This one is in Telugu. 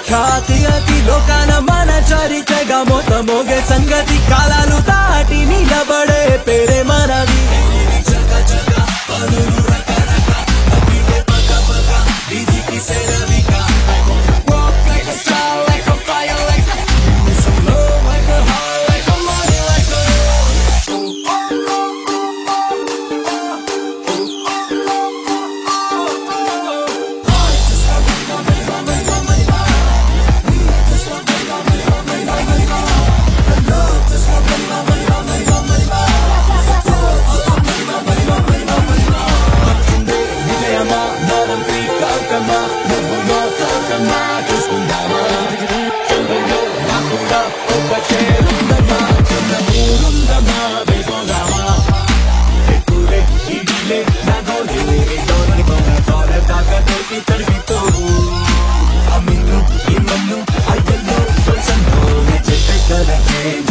ఖ్యాతి అతి లోకాన మన చరిత్రగా మోగే సంగతి కాలాలు దాటి నిలబడే పేరే మనది జగ జగ పనులు రకరక అభివే పగ పగ విధికి సెలవిక walk like a star like a fire like a so low like a high like a money like a I